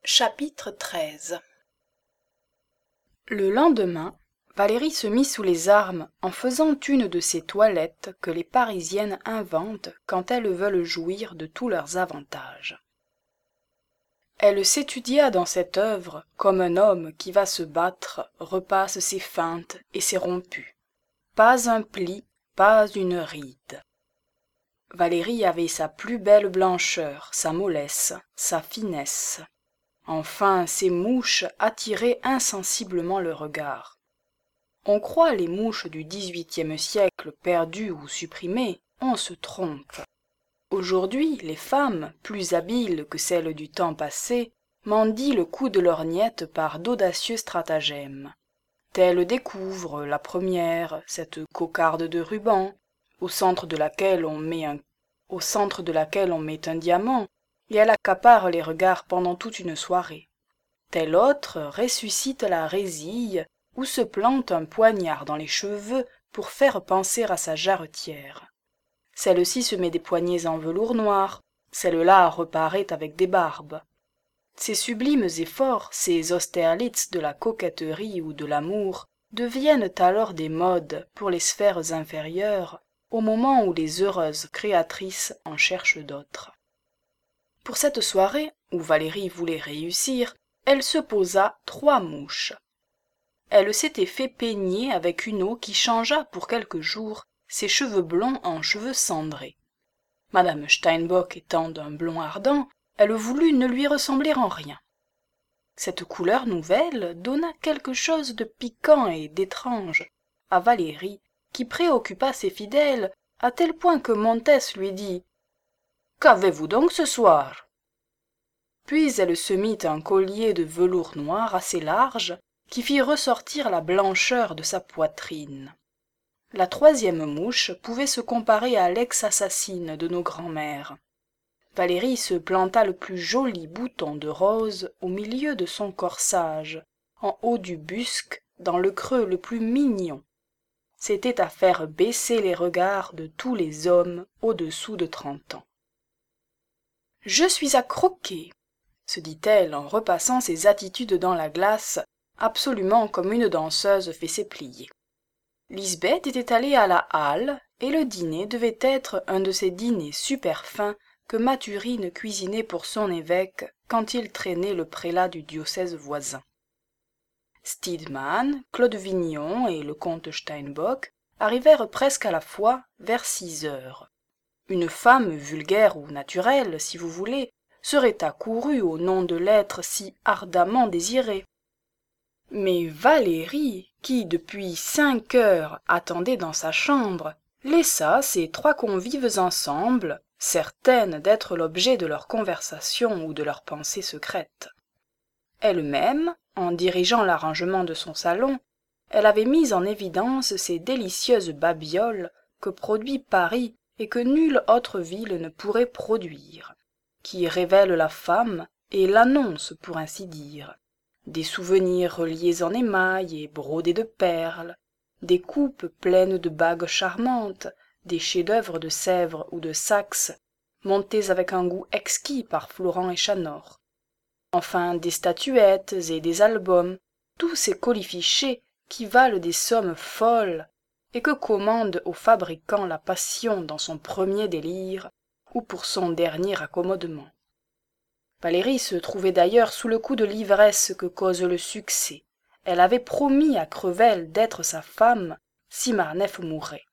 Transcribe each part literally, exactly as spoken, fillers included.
Chapitre treize. Le lendemain, Valérie se mit sous les armes en faisant une de ces toilettes que les Parisiennes inventent quand elles veulent jouir de tous leurs avantages. Elle s'étudia dans cette œuvre comme un homme qui va se battre repasse ses feintes et ses rompus. Pas un pli, pas une ride. Valérie avait sa plus belle blancheur, sa mollesse, sa finesse. Enfin, ces mouches attiraient insensiblement le regard. On croit les mouches du dix-huitième siècle perdues ou supprimées, on se trompe. Aujourd'hui, les femmes, plus habiles que celles du temps passé, mendient le coup de lorgnette par d'audacieux stratagèmes. Telle découvre, la première, cette cocarde de ruban, au centre de laquelle on met un, au centre de laquelle on met un diamant, et elle accapare les regards pendant toute une soirée. Telle autre ressuscite la résille ou se plante un poignard dans les cheveux pour faire penser à sa jarretière. Celle-ci se met des poignets en velours noir, celle-là reparaît avec des barbes. Ces sublimes efforts, ces Austerlitz de la coquetterie ou de l'amour, deviennent alors des modes pour les sphères inférieures, au moment où les heureuses créatrices en cherchent d'autres. Pour cette soirée, où Valérie voulait réussir, elle se posa trois mouches. Elle s'était fait peigner avec une eau qui changea pour quelques jours ses cheveux blonds en cheveux cendrés. Madame Steinbock étant d'un blond ardent, elle voulut ne lui ressembler en rien. Cette couleur nouvelle donna quelque chose de piquant et d'étrange à Valérie, qui préoccupa ses fidèles à tel point que Montès lui dit « Qu'avez-vous donc ce soir ?» Puis elle se mit un collier de velours noir assez large qui fit ressortir la blancheur de sa poitrine. La troisième mouche pouvait se comparer à l'ex-assassine de nos grands-mères. Valérie se planta le plus joli bouton de rose au milieu de son corsage, en haut du busc, dans le creux le plus mignon. C'était à faire baisser les regards de tous les hommes au-dessous de trente ans. « Je suis à croquer !» se dit-elle en repassant ses attitudes dans la glace, absolument comme une danseuse fait ses pliés. Lisbeth était allée à la halle, et le dîner devait être un de ces dîners super fins que Mathurine cuisinait pour son évêque quand il traînait le prélat du diocèse voisin. Stidmann, Claude Vignon et le comte Steinbock arrivèrent presque à la fois vers six heures. Une femme vulgaire ou naturelle, si vous voulez, serait accourue au nom de l'être si ardemment désiré. Mais Valérie, qui depuis cinq heures attendait dans sa chambre, laissa ces trois convives ensemble, certaine d'être l'objet de leur conversation ou de leurs pensées secrètes. Elle-même, en dirigeant l'arrangement de son salon, elle avait mis en évidence ces délicieuses babioles que produit Paris et que nulle autre ville ne pourrait produire, qui révèlent la femme et l'annoncent pour ainsi dire. Des souvenirs reliés en émail et brodés de perles, des coupes pleines de bagues charmantes, des chefs-d'œuvre de Sèvres ou de Saxe, montés avec un goût exquis par Florent et Chanor. Enfin des statuettes et des albums, tous ces colifichets qui valent des sommes folles et que commande au fabricant la passion dans son premier délire ou pour son dernier accommodement. Valérie se trouvait d'ailleurs sous le coup de l'ivresse que cause le succès. Elle avait promis à Crevel d'être sa femme si Marneffe mourait.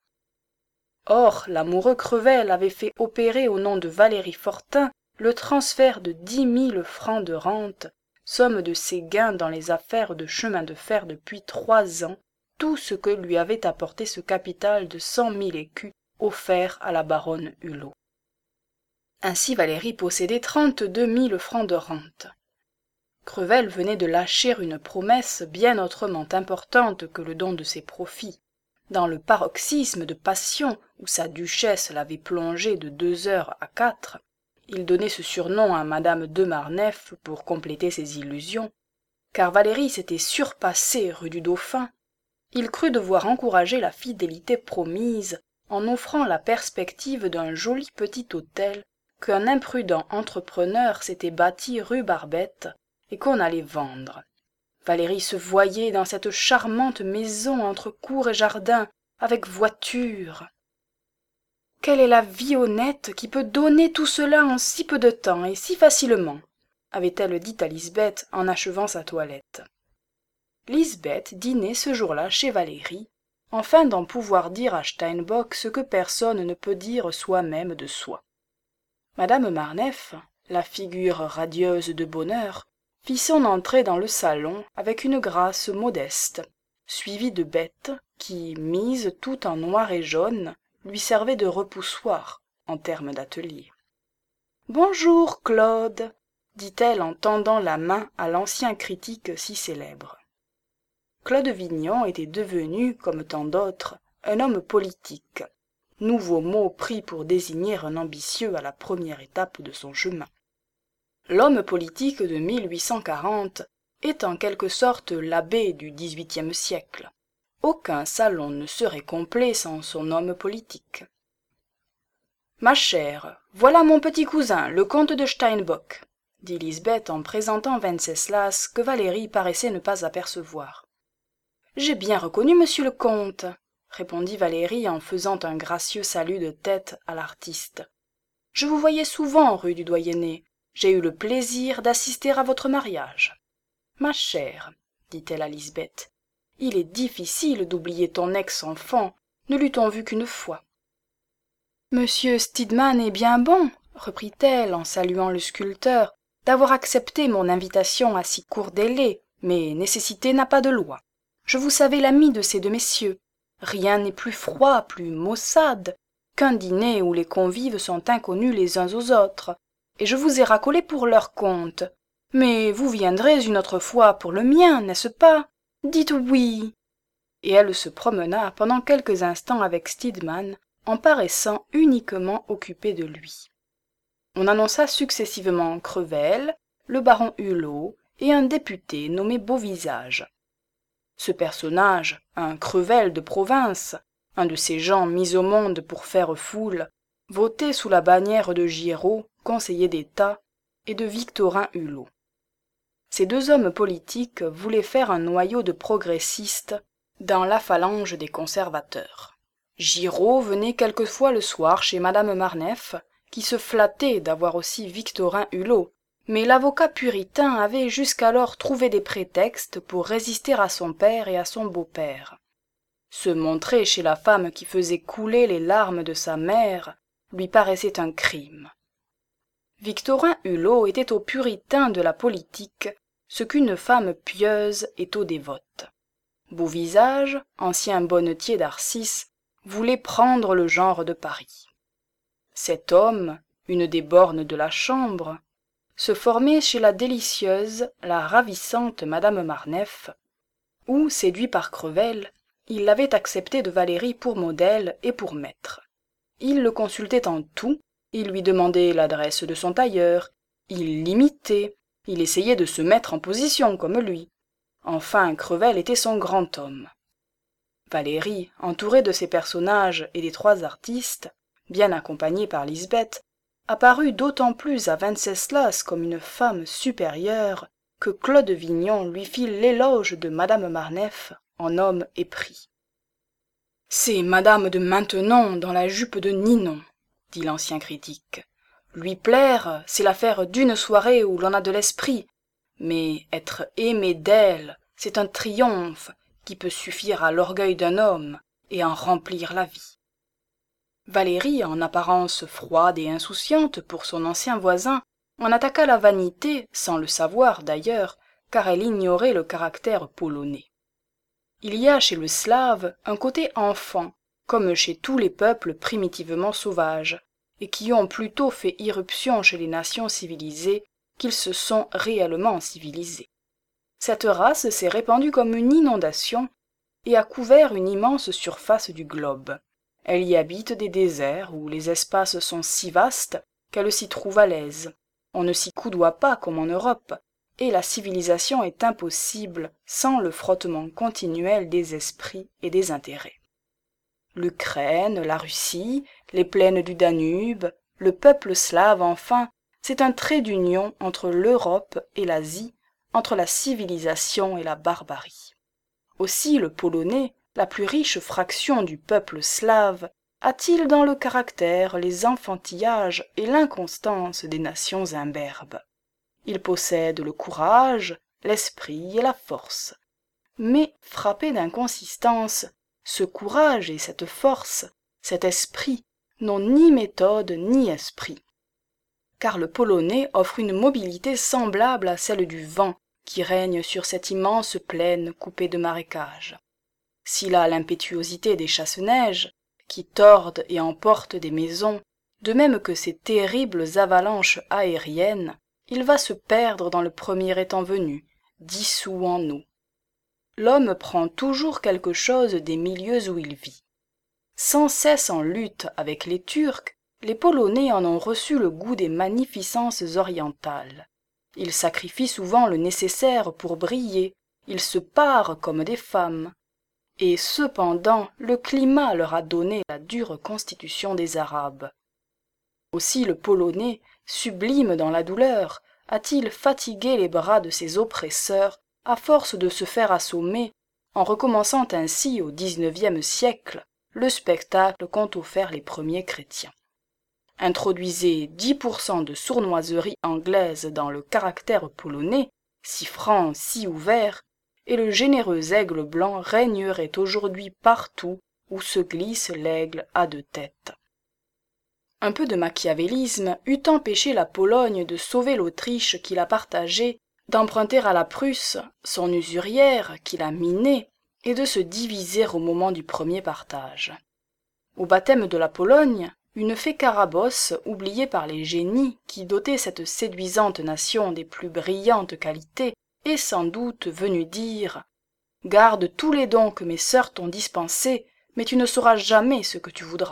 Or, l'amoureux Crevel avait fait opérer au nom de Valérie Fortin le transfert de dix mille francs de rente, somme de ses gains dans les affaires de chemin de fer depuis trois ans, tout ce que lui avait apporté ce capital de cent mille écus offert à la baronne Hulot. Ainsi Valérie possédait trente-deux mille francs de rente. Crevel venait de lâcher une promesse bien autrement importante que le don de ses profits. Dans le paroxysme de passion où sa duchesse l'avait plongé de deux heures à quatre, il donnait ce surnom à madame de Marneffe pour compléter ses illusions, car Valérie s'était surpassée rue du Dauphin. Il crut devoir encourager la fidélité promise en offrant la perspective d'un joli petit hôtel qu'un imprudent entrepreneur s'était bâti rue Barbette et qu'on allait vendre. Valérie se voyait dans cette charmante maison entre cour et jardin, avec voiture. Quelle est la vie honnête qui peut donner tout cela en si peu de temps et si facilement, avait-elle dit à Lisbeth en achevant sa toilette. Lisbeth dînait ce jour-là chez Valérie, afin d'en pouvoir dire à Steinbock ce que personne ne peut dire soi-même de soi. Madame Marneffe, la figure radieuse de bonheur, fit son entrée dans le salon avec une grâce modeste, suivie de Bette qui, mise tout en noir et jaune, lui servait de repoussoir en termes d'atelier. « Bonjour, Claude !» dit-elle en tendant la main à l'ancien critique si célèbre. Claude Vignon était devenu, comme tant d'autres, un homme politique, nouveau mot pris pour désigner un ambitieux à la première étape de son chemin. L'homme politique de mille huit cent quarante est en quelque sorte l'abbé du dix-huitième siècle. Aucun salon ne serait complet sans son homme politique. « Ma chère, voilà mon petit cousin, le comte de Steinbock, » dit Lisbeth en présentant Wenceslas que Valérie paraissait ne pas apercevoir. « J'ai bien reconnu monsieur le comte, » répondit Valérie en faisant un gracieux salut de tête à l'artiste. « Je vous voyais souvent rue du Doyenné. J'ai eu le plaisir d'assister à votre mariage. »« Ma chère, » dit-elle à Lisbeth, « il est difficile d'oublier ton ex-enfant, ne l'eût-on vu qu'une fois. »« Monsieur Stidmann est bien bon, » reprit-elle en saluant le sculpteur, « d'avoir accepté mon invitation à si court délai, mais nécessité n'a pas de loi. Je vous savais l'ami de ces deux messieurs. Rien n'est plus froid, plus maussade, qu'un dîner où les convives sont inconnus les uns aux autres, et je vous ai racolé pour leur compte. Mais vous viendrez une autre fois pour le mien, n'est-ce pas? Dites oui. » Et elle se promena pendant quelques instants avec Stidmann, en paraissant uniquement occupée de lui. On annonça successivement Crevel, le baron Hulot et un député nommé Beauvisage. Ce personnage, un Crevel de province, un de ces gens mis au monde pour faire foule, votait sous la bannière de Giraud, conseiller d'État, et de Victorin Hulot. Ces deux hommes politiques voulaient faire un noyau de progressistes dans la phalange des conservateurs. Giraud venait quelquefois le soir chez madame Marneffe, qui se flattait d'avoir aussi Victorin Hulot, mais l'avocat puritain avait jusqu'alors trouvé des prétextes pour résister à son père et à son beau-père. Se montrer chez la femme qui faisait couler les larmes de sa mère lui paraissait un crime. Victorin Hulot était au puritain de la politique ce qu'une femme pieuse est au dévote. Beauvisage, ancien bonnetier d'Arcis, voulait prendre le genre de Paris. Cet homme, une des bornes de la chambre, se formait chez la délicieuse, la ravissante madame Marneffe, où, séduit par Crevel, il l'avait accepté de Valérie pour modèle et pour maître. Il le consultait en tout, il lui demandait l'adresse de son tailleur, il l'imitait, il essayait de se mettre en position comme lui. Enfin, Crevel était son grand homme. Valérie, entourée de ces personnages et des trois artistes, bien accompagnée par Lisbeth, apparut d'autant plus à Wenceslas comme une femme supérieure que Claude Vignon lui fit l'éloge de madame Marneffe en homme épris. « C'est madame de Maintenon dans la jupe de Ninon, » dit l'ancien critique. « Lui plaire, c'est l'affaire d'une soirée où l'on a de l'esprit, mais être aimé d'elle, c'est un triomphe qui peut suffire à l'orgueil d'un homme et en remplir la vie. » Valérie, en apparence froide et insouciante pour son ancien voisin, en attaqua la vanité, sans le savoir d'ailleurs, car elle ignorait le caractère polonais. Il y a chez le Slave un côté enfant, comme chez tous les peuples primitivement sauvages, et qui ont plutôt fait irruption chez les nations civilisées qu'ils se sont réellement civilisés. Cette race s'est répandue comme une inondation et a couvert une immense surface du globe. Elle y habite des déserts où les espaces sont si vastes qu'elle s'y trouve à l'aise. On ne s'y coudoie pas comme en Europe, et la civilisation est impossible sans le frottement continuel des esprits et des intérêts. L'Ukraine, la Russie, les plaines du Danube, le peuple slave enfin, c'est un trait d'union entre l'Europe et l'Asie, entre la civilisation et la barbarie. Aussi le Polonais, la plus riche fraction du peuple slave, a-t-il dans le caractère les enfantillages et l'inconstance des nations imberbes. Il possède le courage, l'esprit et la force. Mais, frappé d'inconsistance, ce courage et cette force, cet esprit, n'ont ni méthode ni esprit. Car le Polonais offre une mobilité semblable à celle du vent qui règne sur cette immense plaine coupée de marécages. S'il a l'impétuosité des chasse-neige, qui tordent et emportent des maisons, de même que ces terribles avalanches aériennes, il va se perdre dans le premier étang venu, dissous en eau. L'homme prend toujours quelque chose des milieux où il vit. Sans cesse en lutte avec les Turcs, les Polonais en ont reçu le goût des magnificences orientales. Ils sacrifient souvent le nécessaire pour briller, ils se parent comme des femmes. Et cependant, le climat leur a donné la dure constitution des Arabes. Aussi le Polonais, sublime dans la douleur, a-t-il fatigué les bras de ses oppresseurs à force de se faire assommer, en recommençant ainsi au dix-neuvième siècle le spectacle qu'ont offert les premiers chrétiens. Introduisez dix pour cent de sournoiserie anglaise dans le caractère polonais, si franc, si ouvert, et le généreux aigle blanc régnerait aujourd'hui partout où se glisse l'aigle à deux têtes. Un peu de machiavélisme eût empêché la Pologne de sauver l'Autriche qui l'a partagée, d'emprunter à la Prusse son usurière qui l'a minée, et de se diviser au moment du premier partage. Au baptême de la Pologne, une fée Carabosse, oubliée par les génies qui dotaient cette séduisante nation des plus brillantes qualités, est sans doute venue dire « Garde tous les dons que mes sœurs t'ont dispensés, mais tu ne sauras jamais ce que tu voudras. »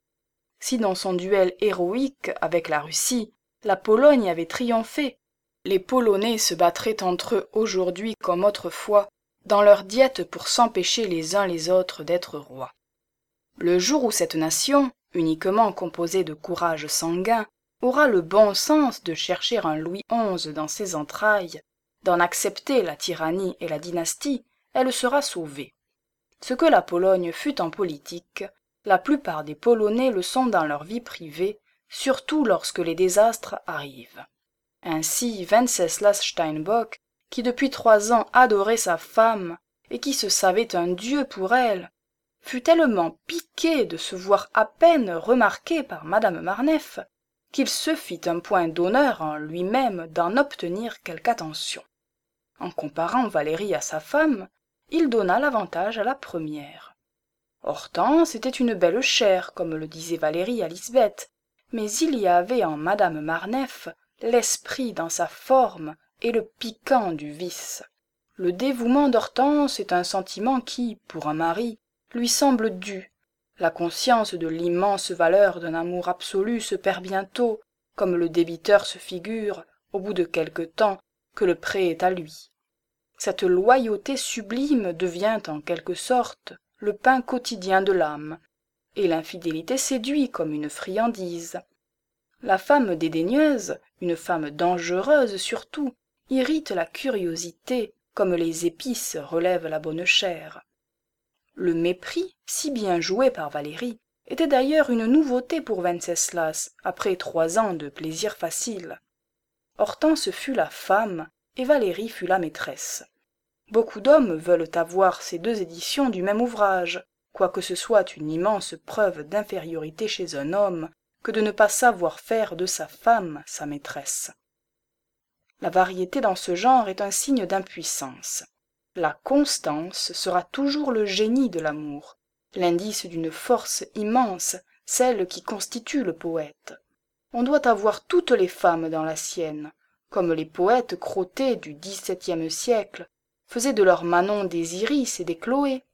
Si dans son duel héroïque avec la Russie, la Pologne avait triomphé, les Polonais se battraient entre eux aujourd'hui comme autrefois, dans leur diète pour s'empêcher les uns les autres d'être rois. Le jour où cette nation, uniquement composée de courage sanguin, aura le bon sens de chercher un Louis onze dans ses entrailles, d'en accepter la tyrannie et la dynastie, elle sera sauvée. Ce que la Pologne fut en politique, la plupart des Polonais le sont dans leur vie privée, surtout lorsque les désastres arrivent. Ainsi, Wenceslas Steinbock, qui depuis trois ans adorait sa femme et qui se savait un dieu pour elle, fut tellement piqué de se voir à peine remarqué par madame Marneffe qu'il se fit un point d'honneur en lui-même d'en obtenir quelque attention. En comparant Valérie à sa femme, il donna l'avantage à la première. Hortense était une belle chair, comme le disait Valérie à Lisbeth, mais il y avait en madame Marneffe l'esprit dans sa forme et le piquant du vice. Le dévouement d'Hortense est un sentiment qui, pour un mari, lui semble dû. La conscience de l'immense valeur d'un amour absolu se perd bientôt, comme le débiteur se figure, au bout de quelque temps, que le prêt est à lui. Cette loyauté sublime devient en quelque sorte le pain quotidien de l'âme, et l'infidélité séduit comme une friandise. La femme dédaigneuse, une femme dangereuse surtout, irrite la curiosité comme les épices relèvent la bonne chair. Le mépris, si bien joué par Valérie, était d'ailleurs une nouveauté pour Wenceslas, après trois ans de plaisir facile. Hortense fut la femme, et Valérie fut la maîtresse. Beaucoup d'hommes veulent avoir ces deux éditions du même ouvrage, quoique ce soit une immense preuve d'infériorité chez un homme que de ne pas savoir faire de sa femme sa maîtresse. La variété dans ce genre est un signe d'impuissance. La constance sera toujours le génie de l'amour, l'indice d'une force immense, celle qui constitue le poète. On doit avoir toutes les femmes dans la sienne, comme les poètes crottés du dix-septième siècle faisaient de leurs Manon des Iris et des Chloé.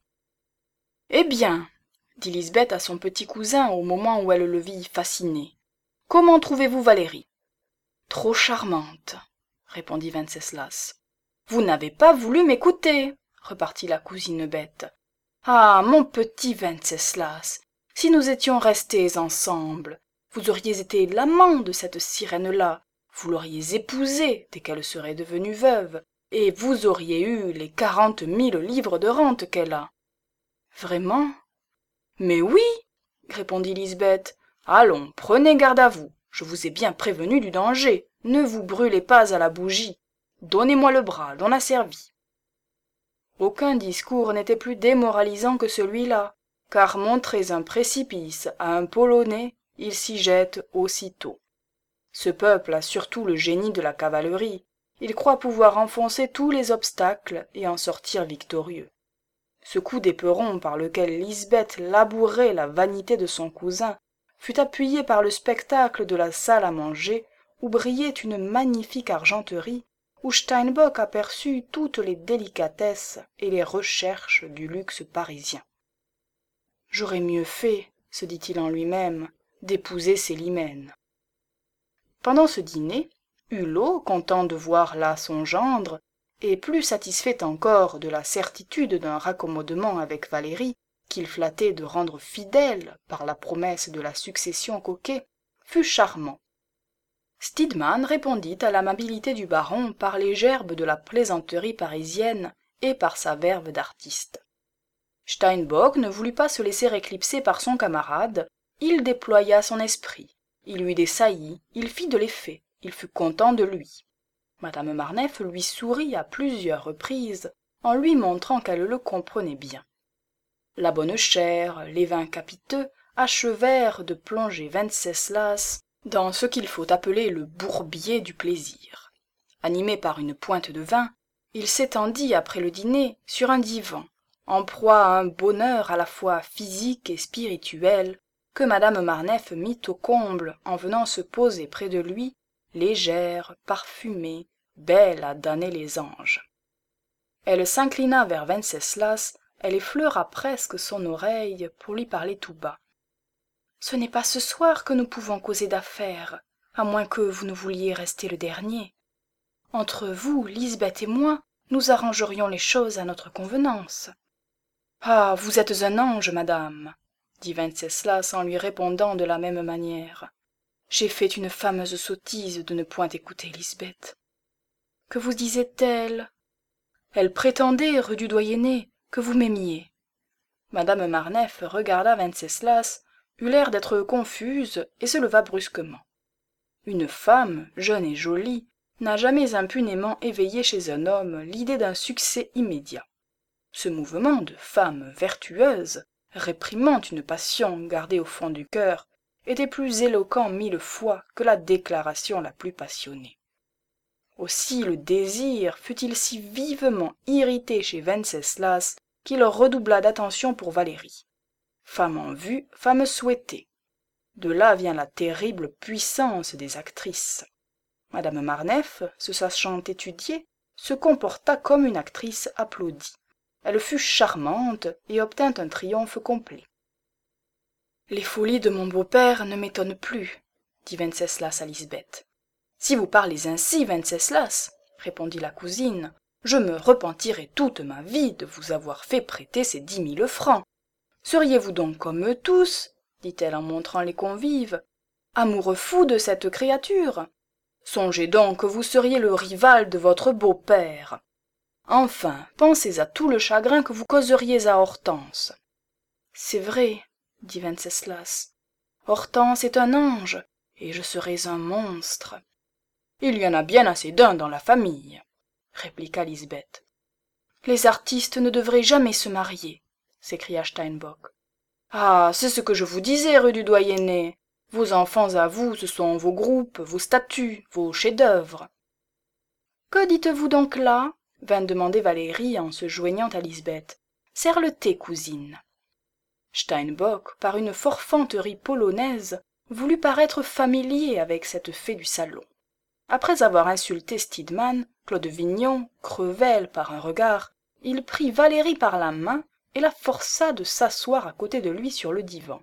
« Eh bien, dit Lisbeth à son petit cousin au moment où elle le vit fasciné, comment trouvez-vous Valérie ? Trop charmante, répondit Wenceslas. Vous n'avez pas voulu m'écouter, repartit la cousine bête. Ah, mon petit Wenceslas, si nous étions restés ensemble, vous auriez été l'amant de cette sirène-là, vous l'auriez épousée dès qu'elle serait devenue veuve, et vous auriez eu les quarante mille livres de rente qu'elle a. » « Vraiment ? » ?»« Mais oui, » répondit Lisbeth. « Allons, prenez garde à vous. Je vous ai bien prévenu du danger. Ne vous brûlez pas à la bougie. Donnez-moi le bras, l'on a servi. » Aucun discours n'était plus démoralisant que celui-là, car montrez un précipice à un Polonais, il s'y jette aussitôt. Ce peuple a surtout le génie de la cavalerie. Il croit pouvoir enfoncer tous les obstacles et en sortir victorieux. Ce coup d'éperon par lequel Lisbeth labourait la vanité de son cousin fut appuyé par le spectacle de la salle à manger où brillait une magnifique argenterie, où Steinbock aperçut toutes les délicatesses et les recherches du luxe parisien. « J'aurais mieux fait, se dit-il en lui-même, d'épouser Célimène. » Pendant ce dîner, Hulot, content de voir là son gendre, et plus satisfait encore de la certitude d'un raccommodement avec Valérie, qu'il flattait de rendre fidèle par la promesse de la succession Coquet, fut charmant. Stidmann répondit à l'amabilité du baron par les gerbes de la plaisanterie parisienne et par sa verve d'artiste. Steinbock ne voulut pas se laisser éclipser par son camarade, il déploya son esprit, il eut des saillies, il fit de l'effet, il fut content de lui. Madame Marneffe lui sourit à plusieurs reprises en lui montrant qu'elle le comprenait bien. La bonne chère, les vins capiteux achevèrent de plonger Wenceslas dans ce qu'il faut appeler le bourbier du plaisir. Animé par une pointe de vin, il s'étendit après le dîner sur un divan, en proie à un bonheur à la fois physique et spirituel, que madame Marneffe mit au comble en venant se poser près de lui, légère, parfumée, belle à damner les anges. Elle s'inclina vers Wenceslas, elle effleura presque son oreille pour lui parler tout bas. « Ce n'est pas ce soir que nous pouvons causer d'affaires, à moins que vous ne vouliez rester le dernier. Entre vous, Lisbeth et moi, nous arrangerions les choses à notre convenance. »« Ah, vous êtes un ange, madame, » dit Wenceslas en lui répondant de la même manière. « J'ai fait une fameuse sottise de ne point écouter Lisbeth. »« Que vous disait-elle ?»« Elle prétendait, rue du Doyenné, que vous m'aimiez. » Madame Marneffe regarda Wenceslas, eut l'air d'être confuse et se leva brusquement. Une femme, jeune et jolie, n'a jamais impunément éveillé chez un homme l'idée d'un succès immédiat. Ce mouvement de femme vertueuse, réprimant une passion gardée au fond du cœur, était plus éloquent mille fois que la déclaration la plus passionnée. Aussi le désir fut-il si vivement irrité chez Wenceslas qu'il redoubla d'attention pour Valérie. Femme en vue, femme souhaitée. De là vient la terrible puissance des actrices. Madame Marneffe, se sachant étudiée, se comporta comme une actrice applaudie. Elle fut charmante et obtint un triomphe complet. « Les folies de mon beau-père ne m'étonnent plus, » dit Wenceslas à Lisbeth. « Si vous parlez ainsi, Wenceslas, répondit la cousine, je me repentirai toute ma vie de vous avoir fait prêter ces dix mille francs. Seriez-vous donc comme eux tous, dit-elle en montrant les convives, amoureux fou de cette créature? Songez donc que vous seriez le rival de votre beau-père. Enfin, pensez à tout le chagrin que vous causeriez à Hortense. »« C'est vrai, dit Wenceslas. Hortense est un ange, et je serais un monstre. »« Il y en a bien assez d'un dans la famille, » répliqua Lisbeth. « Les artistes ne devraient jamais se marier, » s'écria Steinbock. « Ah, c'est ce que je vous disais, rue du Doyenné. Vos enfants à vous, ce sont vos groupes, vos statues, vos chefs-d'œuvre. »« Que dites-vous donc là ?» vint demander Valérie en se joignant à Lisbeth. « Serre le thé, cousine. » Steinbock, par une forfanterie polonaise, voulut paraître familier avec cette fée du salon. Après avoir insulté Stidmann, Claude Vignon, Crevel par un regard, il prit Valérie par la main et la força de s'asseoir à côté de lui sur le divan.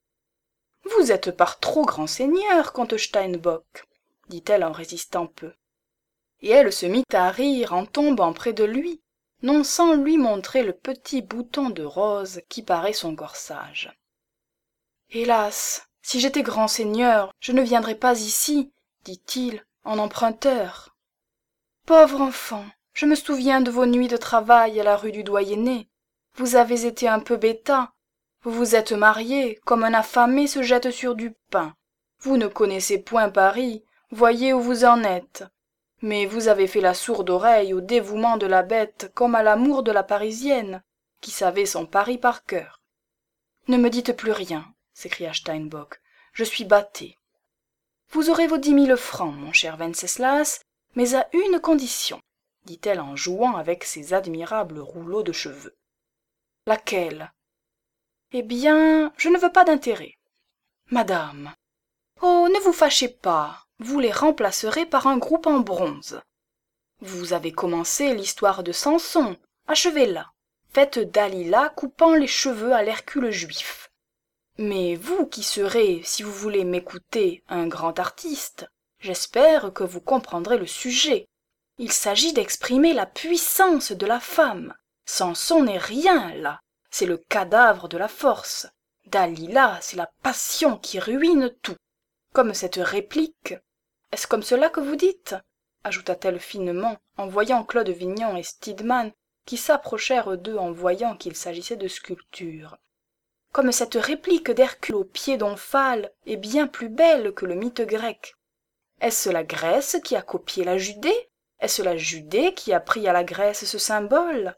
« Vous êtes par trop grand seigneur, comte Steinbock, » dit-elle en résistant peu. Et elle se mit à rire en tombant près de lui, non sans lui montrer le petit bouton de rose qui parait son corsage. « Hélas, si j'étais grand seigneur, je ne viendrais pas ici, dit-il, en emprunteur. Pauvre enfant, Je me souviens de vos nuits de travail à la rue du Doyenné. Vous avez été un peu bêta. Vous vous êtes marié, comme un affamé se jette sur du pain. Vous ne connaissez point Paris, voyez où vous en êtes. Mais vous avez fait la sourde oreille au dévouement de la bête comme à l'amour de la Parisienne, qui savait son Paris par cœur. Ne me dites plus rien, s'écria Steinbock. Je suis batté. Vous aurez vos dix mille francs, mon cher Wenceslas, mais à une condition, dit-elle en jouant avec ses admirables rouleaux de cheveux. Laquelle? Eh bien, je ne veux pas d'intérêt. Madame. Oh, ne vous fâchez pas, vous les remplacerez par un groupe en bronze. Vous avez commencé l'histoire de Samson, achevez-la. Faites Dalila coupant les cheveux à l'Hercule juif. Mais vous qui serez, si vous voulez m'écouter, un grand artiste, j'espère que vous comprendrez le sujet. Il s'agit d'exprimer la puissance de la femme. Samson n'est rien, là. C'est le cadavre de la force. Dalila, c'est la passion qui ruine tout. Comme cette réplique. Est-ce comme cela que vous dites? Ajouta-t-elle finement, en voyant Claude Vignon et Stidmann qui s'approchèrent d'eux en voyant qu'il s'agissait de sculpture. Comme cette réplique d'Hercule au pied d'Omphale est bien plus belle que le mythe grec. Est-ce la Grèce qui a copié la Judée? Est-ce la Judée qui a pris à la Grèce ce symbole?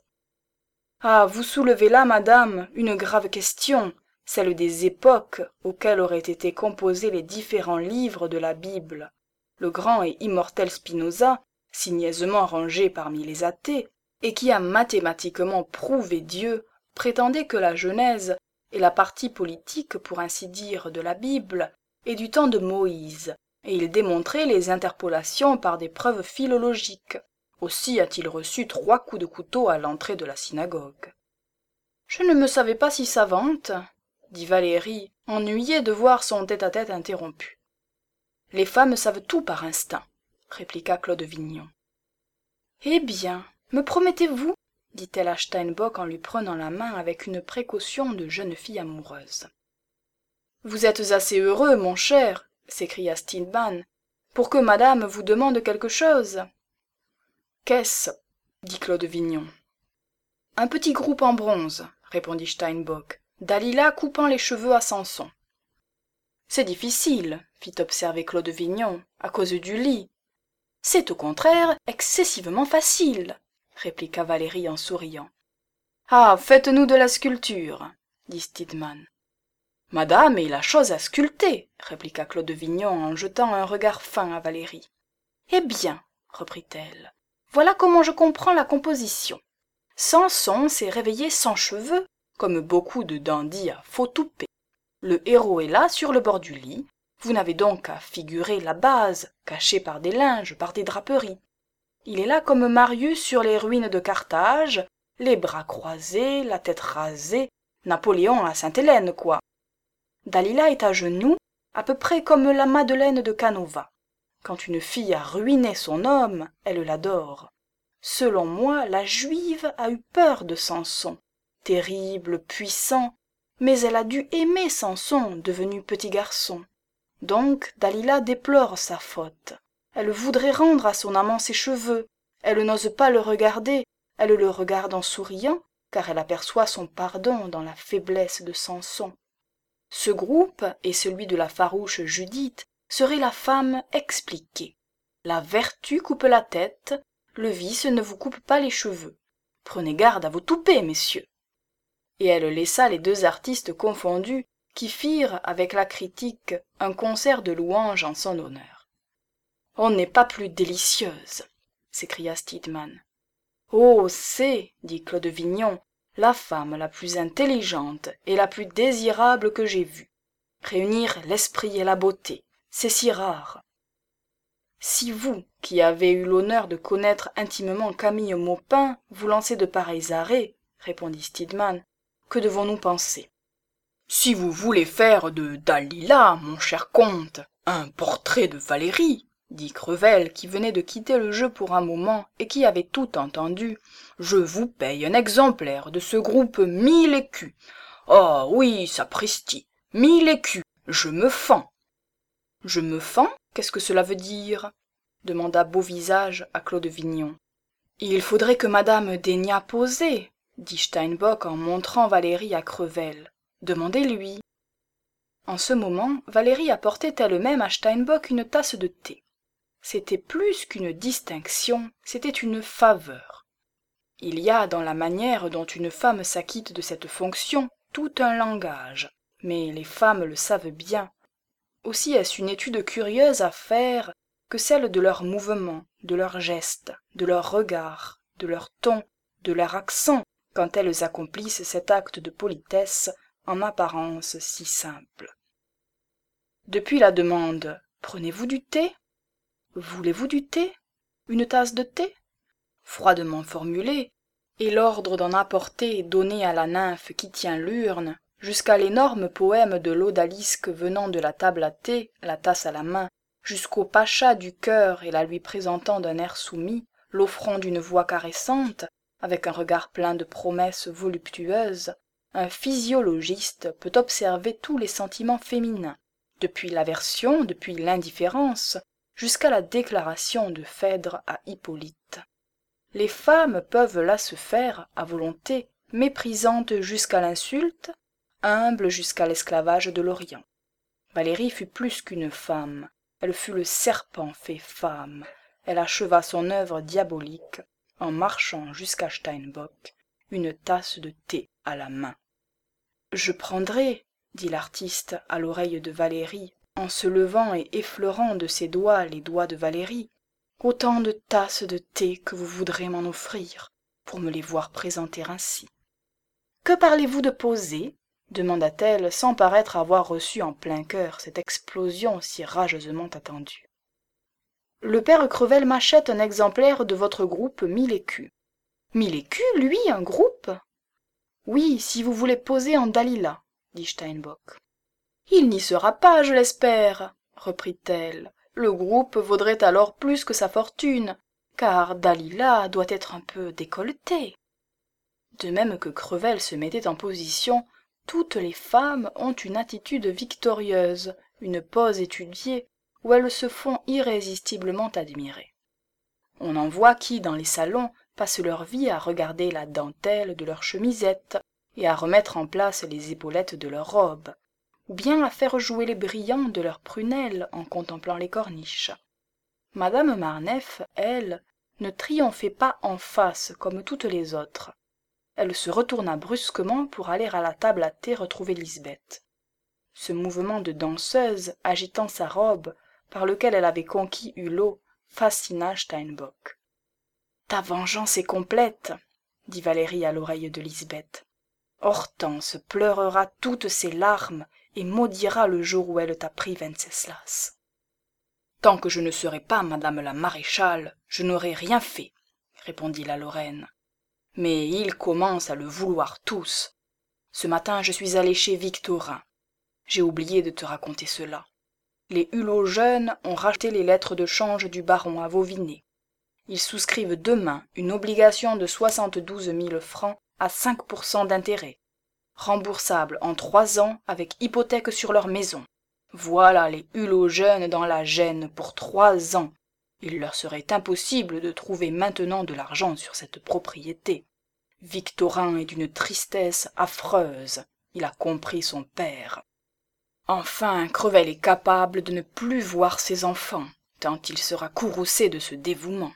Ah, vous soulevez là, madame, une grave question, celle des époques auxquelles auraient été composés les différents livres de la Bible. Le grand et immortel Spinoza, si niaisement rangé parmi les athées, et qui a mathématiquement prouvé Dieu, prétendait que la Genèse est la partie politique, pour ainsi dire, de la Bible, et du temps de Moïse, et il démontrait les interpolations par des preuves philologiques. Aussi a-t-il reçu trois coups de couteau à l'entrée de la synagogue. « Je ne me savais pas si savante, » dit Valérie, ennuyée de voir son tête-à-tête interrompu. « Les femmes savent tout par instinct, » répliqua Claude Vignon. « Eh bien, me promettez-vous, dit-elle à Steinbock en lui prenant la main avec une précaution de jeune fille amoureuse. « Vous êtes assez heureux, mon cher, s'écria Stidmann, pour que madame vous demande quelque chose. »« Qu'est-ce » dit Claude Vignon. « Un petit groupe en bronze, répondit Steinbock, Dalila coupant les cheveux à Samson. »« C'est difficile, fit observer Claude Vignon, à cause du lit. »« C'est au contraire excessivement facile, répliqua Valérie en souriant. « Ah, faites-nous de la sculpture, dit Stidmann. « Madame est la chose à sculpter, répliqua Claude Vignon en jetant un regard fin à Valérie. « Eh bien, reprit-elle, voilà comment je comprends la composition. Samson s'est réveillé sans cheveux, comme beaucoup de dandys à faux toupet. Le héros est là, sur le bord du lit. Vous n'avez donc qu'à figurer la base, cachée par des linges, par des draperies. Il est là comme Marius sur les ruines de Carthage, les bras croisés, la tête rasée, Napoléon à Sainte-Hélène, quoi. Dalila est à genoux, à peu près comme la Madeleine de Canova. Quand une fille a ruiné son homme, elle l'adore. Selon moi, la Juive a eu peur de Samson, terrible, puissant, mais elle a dû aimer Samson, devenu petit garçon. Donc Dalila déplore sa faute. Elle voudrait rendre à son amant ses cheveux. Elle n'ose pas le regarder, elle le regarde en souriant, car elle aperçoit son pardon dans la faiblesse de Samson. Ce groupe, et celui de la farouche Judith, serait la femme expliquée. La vertu coupe la tête, le vice ne vous coupe pas les cheveux. Prenez garde à vos toupets, messieurs. Et elle laissa les deux artistes confondus, qui firent, avec la critique, un concert de louanges en son honneur. « On n'est pas plus délicieuse !» s'écria Stidmann. « Oh, c'est, dit Claude Vignon, la femme la plus intelligente et la plus désirable que j'ai vue. Réunir l'esprit et la beauté, c'est si rare. » Si vous, qui avez eu l'honneur de connaître intimement Camille Maupin, vous lancez de pareils arrêts, répondit Stidmann, que devons-nous penser? Si vous voulez faire de Dalila, mon cher comte, un portrait de Valérie, dit Crevel, qui venait de quitter le jeu pour un moment et qui avait tout entendu, je vous paye un exemplaire de ce groupe mille écus. Oh oui, sapristi, mille écus, je me fends. Je me fends? Qu'est-ce que cela veut dire? Demanda Beauvisage à Claude Vignon. Il faudrait que madame daignât poser, dit Steinbock en montrant Valérie à Crevel. Demandez-lui. En ce moment, Valérie apportait elle-même à Steinbock une tasse de thé. C'était plus qu'une distinction, c'était une faveur. Il y a dans la manière dont une femme s'acquitte de cette fonction tout un langage, mais les femmes le savent bien. Aussi est-ce une étude curieuse à faire que celle de leurs mouvements, de leurs gestes, de leurs regards, de leur ton, de leur accent, quand elles accomplissent cet acte de politesse en apparence si simple. Depuis la demande « Prenez-vous du thé ? Voulez-vous du thé ? Une tasse de thé ?» froidement formulée, et l'ordre d'en apporter donné à la nymphe qui tient l'urne, jusqu'à l'énorme poème de l'odalisque venant de la table à thé, la tasse à la main, jusqu'au pacha du cœur et la lui présentant d'un air soumis, l'offrant d'une voix caressante, avec un regard plein de promesses voluptueuses, un physiologiste peut observer tous les sentiments féminins, depuis l'aversion, depuis l'indifférence, jusqu'à la déclaration de Phèdre à Hippolyte. Les femmes peuvent là se faire, à volonté, méprisantes jusqu'à l'insulte, humbles jusqu'à l'esclavage de l'Orient. Valérie fut plus qu'une femme, elle fut le serpent fait femme, elle acheva son œuvre diabolique en marchant jusqu'à Steinbock, une tasse de thé à la main. « Je prendrai, dit l'artiste à l'oreille de Valérie, en se levant et effleurant de ses doigts les doigts de Valérie, autant de tasses de thé que vous voudrez m'en offrir, pour me les voir présenter ainsi. »« Que parlez-vous de poser ?» demanda-t-elle, sans paraître avoir reçu en plein cœur cette explosion si rageusement attendue. « Le père Crevel m'achète un exemplaire de votre groupe mille écus. »« Mille écus, lui, un groupe ?»« Oui, si vous voulez poser en Dalila, » dit Steinbock. « Il n'y sera pas, je l'espère, » reprit-elle. « Le groupe vaudrait alors plus que sa fortune, car Dalila doit être un peu décolletée. » De même que Crevel se mettait en position, toutes les femmes ont une attitude victorieuse, une pose étudiée, où elles se font irrésistiblement admirer. On en voit qui, dans les salons, passent leur vie à regarder la dentelle de leurs chemisettes et à remettre en place les épaulettes de leurs robes, ou bien à faire jouer les brillants de leurs prunelles en contemplant les corniches. Madame Marneffe, elle, ne triomphait pas en face comme toutes les autres. Elle se retourna brusquement pour aller à la table à thé retrouver Lisbeth. Ce mouvement de danseuse, agitant sa robe, par lequel elle avait conquis Hulot, fascina Steinbock. « Ta vengeance est complète, » dit Valérie à l'oreille de Lisbeth. « Hortense pleurera toutes ses larmes et maudira le jour où elle t'a pris, Venceslas. »« Tant que je ne serai pas madame la maréchale, je n'aurai rien fait, » répondit la Lorraine. « Mais ils commencent à le vouloir tous. Ce matin, je suis allée chez Victorin. J'ai oublié de te raconter cela. Les Hulot jeunes ont racheté les lettres de change du baron à Vauvinet. Ils souscrivent demain une obligation de soixante-douze mille francs à cinq pour cent d'intérêt, remboursable en trois ans avec hypothèque sur leur maison. Voilà les Hulot jeunes dans la gêne pour trois ans. Il leur serait impossible de trouver maintenant de l'argent sur cette propriété. Victorin est d'une tristesse affreuse. Il a compris son père. Enfin, Crevel est capable de ne plus voir ses enfants, tant il sera courroucé de ce dévouement.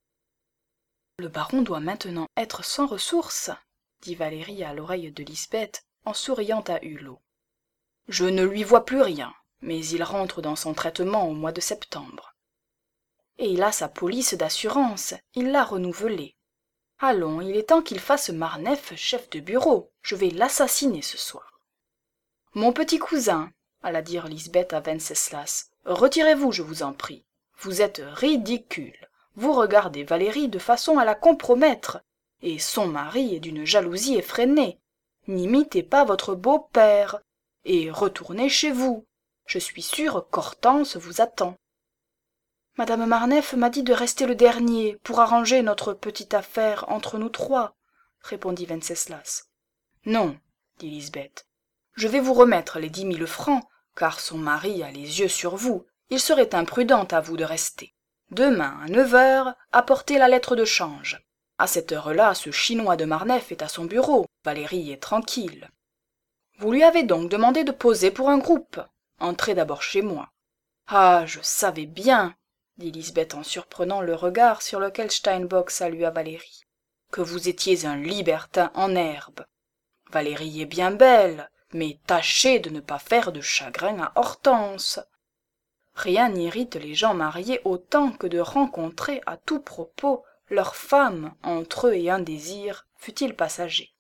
« Le baron doit maintenant être sans ressources, » dit Valérie à l'oreille de Lisbeth en souriant à Hulot. « Je ne lui vois plus rien, mais il rentre dans son traitement au mois de septembre. Et il a sa police d'assurance, il l'a renouvelée. Allons, il est temps qu'il fasse Marneffe chef de bureau, je vais l'assassiner ce soir. »« Mon petit cousin, » alla dire Lisbeth à Venceslas, « retirez-vous, je vous en prie. Vous êtes ridicule. Vous regardez Valérie de façon à la compromettre, et son mari est d'une jalousie effrénée. N'imitez pas votre beau-père, et retournez chez vous. Je suis sûre qu'Hortense vous attend. »« Madame Marneffe m'a dit de rester le dernier pour arranger notre petite affaire entre nous trois, » répondit Venceslas. « Non, dit Lisbeth, je vais vous remettre les dix mille francs, car son mari a les yeux sur vous. Il serait imprudent à vous de rester. Demain, à neuf heures, apportez la lettre de change. À cette heure-là, ce Chinois de Marneffe est à son bureau, Valérie est tranquille. Vous lui avez donc demandé de poser pour un groupe. Entrez d'abord chez moi. Ah, je savais bien, dit Lisbeth en surprenant le regard sur lequel Steinbock salua Valérie, que vous étiez un libertin en herbe. Valérie est bien belle, mais tâchez de ne pas faire de chagrin à Hortense. Rien n'irrite les gens mariés autant que de rencontrer à tout propos leur femme entre eux et un désir, fût-il passager.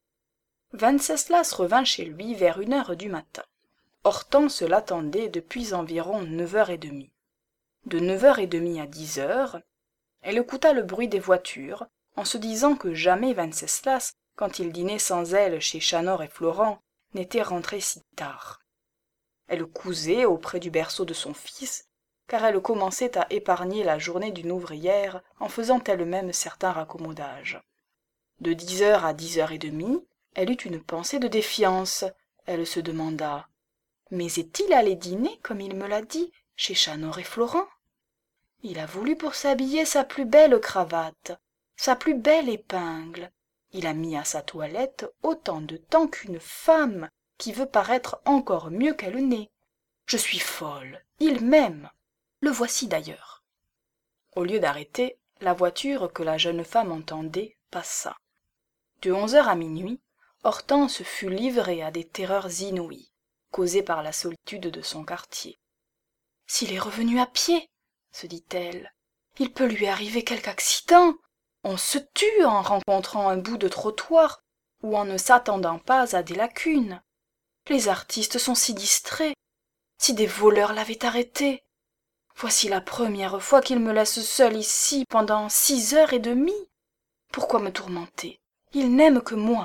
Wenceslas revint chez lui vers une heure du matin. Hortense l'attendait depuis environ neuf heures et demie. De neuf heures et demie à dix heures, elle écouta le bruit des voitures, en se disant que jamais Wenceslas, quand il dînait sans elle chez Chanor et Florent, n'était rentré si tard. Elle cousait auprès du berceau de son fils, car elle commençait à épargner la journée d'une ouvrière en faisant elle-même certains raccommodages. De dix heures à dix heures et demie, elle eut une pensée de défiance. Elle se demanda « Mais est-il allé dîner, comme il me l'a dit, chez Chanor et Florent ? Il a voulu pour s'habiller sa plus belle cravate, sa plus belle épingle. Il a mis à sa toilette autant de temps qu'une femme qui veut paraître encore mieux qu'elle n'est. Je suis folle, il m'aime. Le voici d'ailleurs. » Au lieu d'arrêter, la voiture que la jeune femme entendait passa. De onze heures à minuit, Hortense fut livrée à des terreurs inouïes, causées par la solitude de son quartier. « S'il est revenu à pied, se dit-elle, il peut lui arriver quelque accident. On se tue en rencontrant un bout de trottoir ou en ne s'attendant pas à des lacunes. Les artistes sont si distraits. Si des voleurs l'avaient arrêté. Voici la première fois qu'il me laisse seule ici pendant six heures et demie. Pourquoi me tourmenter? Il n'aime que moi. »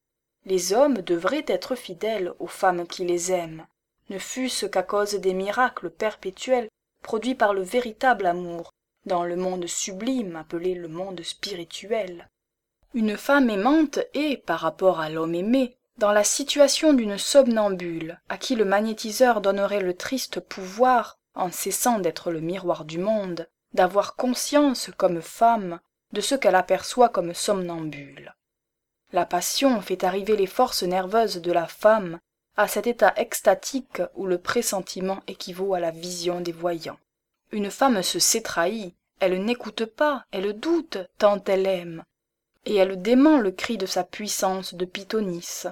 Les hommes devraient être fidèles aux femmes qui les aiment, ne fût-ce qu'à cause des miracles perpétuels produits par le véritable amour dans le monde sublime appelé le monde spirituel. Une femme aimante est, par rapport à l'homme aimé, dans la situation d'une somnambule à qui le magnétiseur donnerait le triste pouvoir, en cessant d'être le miroir du monde, d'avoir conscience comme femme de ce qu'elle aperçoit comme somnambule. La passion fait arriver les forces nerveuses de la femme à cet état extatique où le pressentiment équivaut à la vision des voyants. Une femme se sait trahie, elle n'écoute pas, elle doute tant elle aime, et elle dément le cri de sa puissance de pythonisse.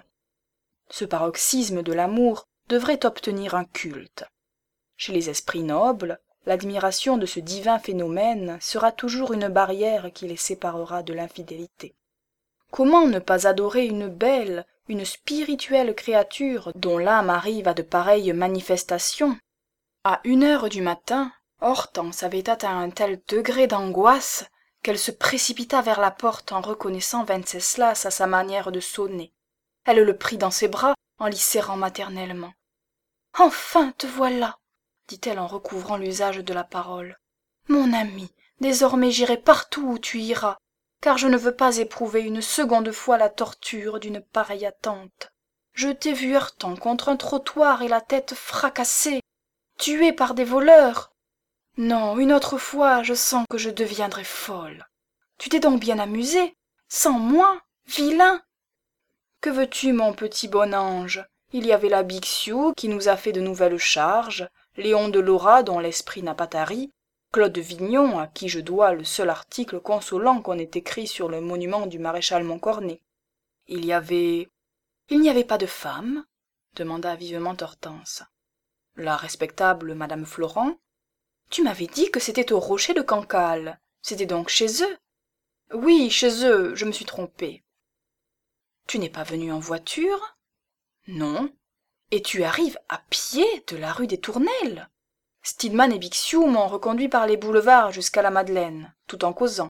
Ce paroxysme de l'amour devrait obtenir un culte. Chez les esprits nobles, l'admiration de ce divin phénomène sera toujours une barrière qui les séparera de l'infidélité. Comment ne pas adorer une belle, une spirituelle créature dont l'âme arrive à de pareilles manifestations? À une heure du matin, Hortense avait atteint un tel degré d'angoisse qu'elle se précipita vers la porte en reconnaissant Wenceslas à sa manière de sonner. Elle le prit dans ses bras en l'y serrant maternellement. « Enfin, te voilà !» dit-elle en recouvrant l'usage de la parole. « Mon ami, désormais j'irai partout où tu iras, car je ne veux pas éprouver une seconde fois la torture d'une pareille attente. Je t'ai vu heurtant contre un trottoir et la tête fracassée, tué par des voleurs. Non, une autre fois, je sens que je deviendrai folle. Tu t'es donc bien amusé, sans moi, vilain. Que veux-tu, mon petit bon ange? Il y avait la Bixiou qui nous a fait de nouvelles charges, Léon de Lora dont l'esprit n'a pas tari, Claude Vignon à qui je dois le seul article consolant qu'on ait écrit sur le monument du maréchal Montcornet. Il y avait... Il n'y avait pas de femme? Demanda vivement Hortense. La respectable madame Florent? Tu m'avais dit que c'était au rocher de Cancale. C'était donc chez eux? Oui, chez eux, je me suis trompée. Tu n'es pas venu en voiture? Non. Et tu arrives à pied de la rue des Tournelles? Stillman et Bixiou m'ont reconduit par les boulevards jusqu'à la Madeleine, tout en causant.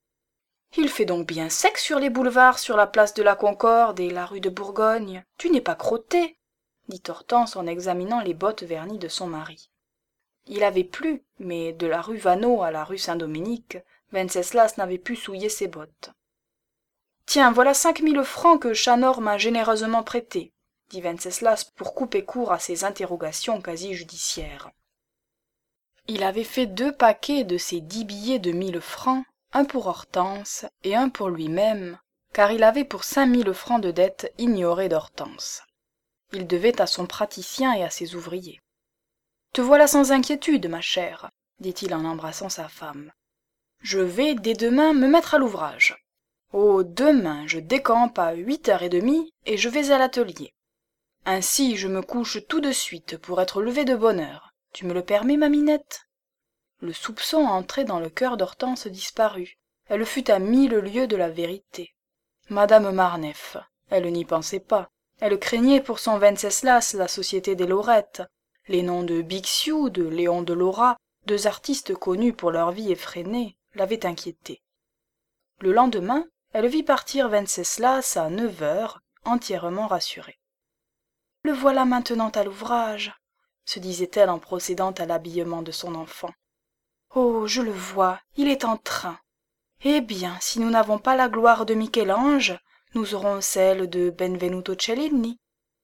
Il fait donc bien sec sur les boulevards, sur la place de la Concorde et la rue de Bourgogne. Tu n'es pas crotté, dit Hortense en examinant les bottes vernies de son mari. Il avait plu, mais de la rue Vaneau à la rue Saint-Dominique, Wenceslas n'avait pu souiller ses bottes. Tiens, voilà cinq mille francs que Chanor m'a généreusement prêtés, dit Wenceslas pour couper court à ses interrogations quasi judiciaires. Il avait fait deux paquets de ces dix billets de mille francs un pour Hortense et un pour lui-même, car il avait pour cinq mille francs de dette ignorée d'Hortense. Il devait à son praticien et à ses ouvriers. « Te voilà sans inquiétude, ma chère, dit-il en embrassant sa femme. Je vais dès demain me mettre à l'ouvrage. Oh, demain, je décampe à huit heures trente et je vais à l'atelier. Ainsi, je me couche tout de suite pour être levé de bonne heure. Tu me le permets, ma Minette ?» Le soupçon entré dans le cœur d'Hortense disparut. Elle fut à mille lieues de la vérité. Madame Marneffe, elle n'y pensait pas. Elle craignait pour son Wenceslas la société des Laurettes. Les noms de Bixiou, de Léon de Lora, deux artistes connus pour leur vie effrénée, l'avaient inquiétée. Le lendemain, elle vit partir Wenceslas à neuf heures, entièrement rassurée. « Le voilà maintenant à l'ouvrage, » se disait-elle en procédant à l'habillement de son enfant. « Oh, je le vois, il est en train. Eh bien, si nous n'avons pas la gloire de Michel-Ange, nous aurons celle de Benvenuto Cellini. »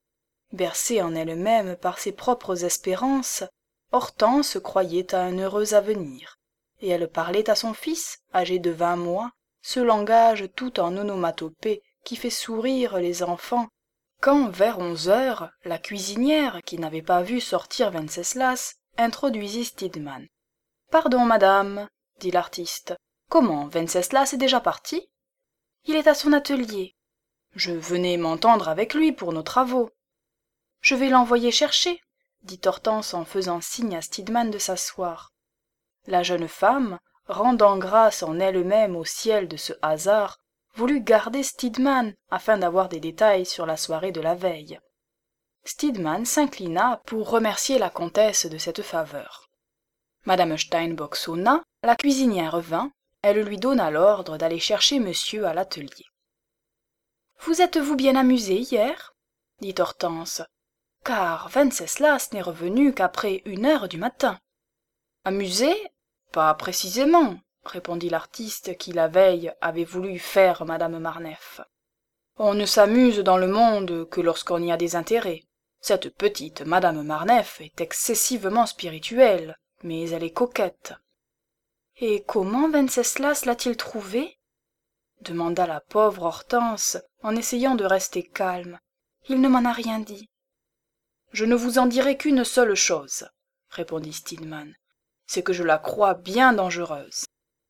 Bercée en elle-même par ses propres espérances, Hortense croyait à un heureux avenir, et elle parlait à son fils, âgé de vingt mois, ce langage tout en onomatopée qui fait sourire les enfants, quand vers onze heures, la cuisinière, qui n'avait pas vu sortir Wenceslas, introduisit Stidmann. « Pardon, madame, dit l'artiste. Comment, Wenceslas est déjà parti ? Il est à son atelier. Je venais m'entendre avec lui pour nos travaux. Je vais l'envoyer chercher, dit Hortense en faisant signe à Stidmann de s'asseoir. La jeune femme, rendant grâce en elle-même au ciel de ce hasard, voulut garder Stidmann afin d'avoir des détails sur la soirée de la veille. Stidmann s'inclina pour remercier la comtesse de cette faveur. Madame Steinbock sonna, la cuisinière vint, elle lui donna l'ordre d'aller chercher monsieur à l'atelier. « Vous êtes-vous bien amusé hier ?» dit Hortense, « car Wenceslas n'est revenu qu'après une heure du matin. »« Amusé ? Pas précisément, » répondit l'artiste qui la veille avait voulu faire madame Marneffe. « On ne s'amuse dans le monde que lorsqu'on y a des intérêts. Cette petite madame Marneffe est excessivement spirituelle, mais elle est coquette. »« Et comment Wenceslas l'a-t-il trouvée ?» demanda la pauvre Hortense en essayant de rester calme. « Il ne m'en a rien dit. »« Je ne vous en dirai qu'une seule chose, » répondit Stidmann, « c'est que je la crois bien dangereuse. »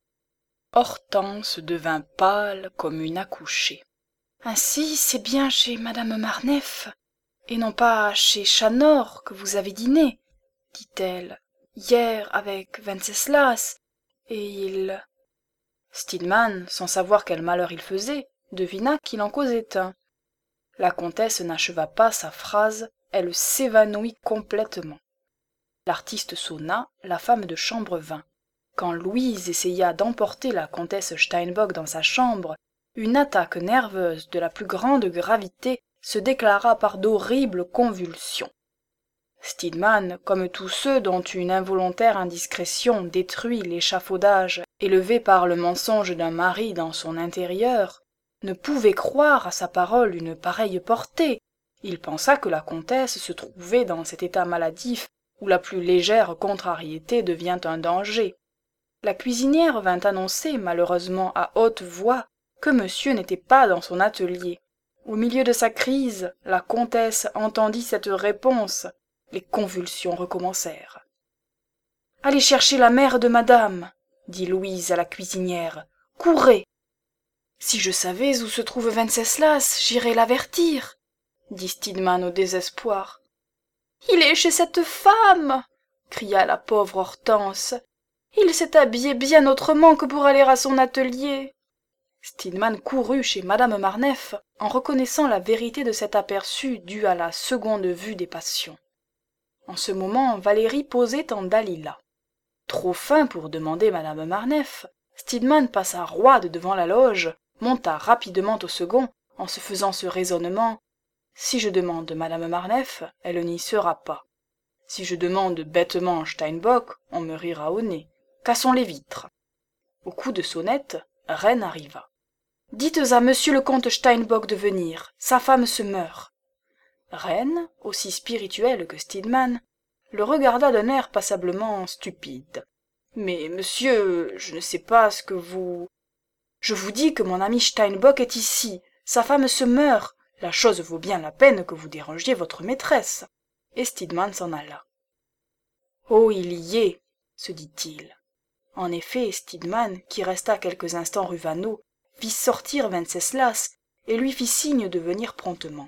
Hortense devint pâle comme une accouchée. « Ainsi, c'est bien chez madame Marneffe, et non pas chez Chanor que vous avez dîné, dit-elle, hier avec Wenceslas, et il... » Stidmann, sans savoir quel malheur il faisait, devina qu'il en causait un. La comtesse n'acheva pas sa phrase, elle s'évanouit complètement. L'artiste sonna, la femme de chambre vint. Quand Louise essaya d'emporter la comtesse Steinbock dans sa chambre, une attaque nerveuse de la plus grande gravité se déclara par d'horribles convulsions. Stidmann, comme tous ceux dont une involontaire indiscrétion détruit l'échafaudage élevé par le mensonge d'un mari dans son intérieur, ne pouvait croire à sa parole une pareille portée. Il pensa que la comtesse se trouvait dans cet état maladif où la plus légère contrariété devient un danger. La cuisinière vint annoncer malheureusement à haute voix que monsieur n'était pas dans son atelier. Au milieu de sa crise, la comtesse entendit cette réponse. Les convulsions recommencèrent. « Allez chercher la mère de madame, » dit Louise à la cuisinière. « Courez !»« Si je savais où se trouve Wenceslas, j'irais l'avertir, » dit Stidmann au désespoir. « Il est chez cette femme !» cria la pauvre Hortense. « Il s'est habillé bien autrement que pour aller à son atelier. » Stidmann courut chez madame Marneffe en reconnaissant la vérité de cet aperçu dû à la seconde vue des passions. En ce moment, Valérie posait en Dalila. Trop fin pour demander madame Marneffe, Stidmann passa roide devant la loge, monta rapidement au second, en se faisant ce raisonnement. Si je demande madame Marneffe, elle n'y sera pas. Si je demande bêtement Steinbock, on me rira au nez. Cassons les vitres. Au coup de sonnette, Reine arriva. « Dites à monsieur le comte Steinbock de venir, sa femme se meurt. » Reine, aussi spirituelle que Stidmann, le regarda d'un air passablement stupide. Mais, monsieur, je ne sais pas ce que vous... Je vous dis que mon ami Steinbock est ici. Sa femme se meurt. La chose vaut bien la peine que vous dérangiez votre maîtresse. Et Stidmann s'en alla. Oh, il y est, se dit-il. En effet, Stidmann, qui resta quelques instants rue Vaneau, vit sortir Wenceslas et lui fit signe de venir promptement.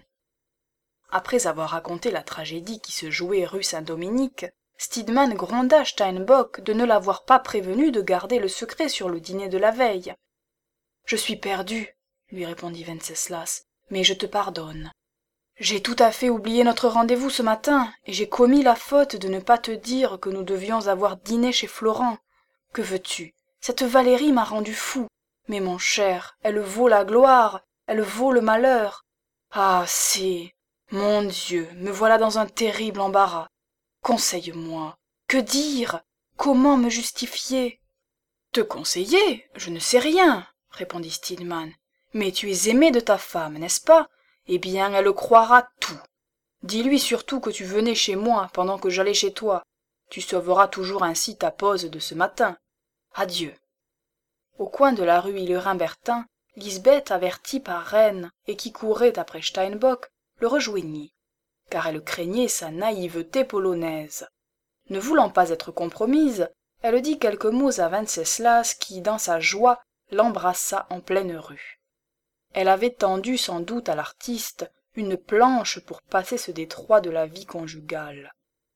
Après avoir raconté la tragédie qui se jouait rue Saint-Dominique, Stidmann gronda Steinbock de ne l'avoir pas prévenu de garder le secret sur le dîner de la veille. « Je suis perdu, » lui répondit Wenceslas, « mais je te pardonne. J'ai tout à fait oublié notre rendez-vous ce matin, et j'ai commis la faute de ne pas te dire que nous devions avoir dîné chez Florent. Que veux-tu? Cette Valérie m'a rendu fou. Mais mon cher, elle vaut la gloire, elle vaut le malheur. Ah, c'est... Mon Dieu, me voilà dans un terrible embarras. Conseille-moi. Que dire? Comment me justifier? Te conseiller? Je ne sais rien, répondit Stidmann. Mais tu es aimé de ta femme, n'est-ce pas? Eh bien, elle croira tout. Dis-lui surtout que tu venais chez moi pendant que j'allais chez toi. Tu sauveras toujours ainsi ta pose de ce matin. Adieu. Au coin de la rue Hillerin-Bertin, Lisbeth, avertie par Reine et qui courait après Steinbock, le rejoignit, car elle craignait sa naïveté polonaise. Ne voulant pas être compromise, elle dit quelques mots à Wenceslas qui, dans sa joie, l'embrassa en pleine rue. Elle avait tendu sans doute à l'artiste une planche pour passer ce détroit de la vie conjugale.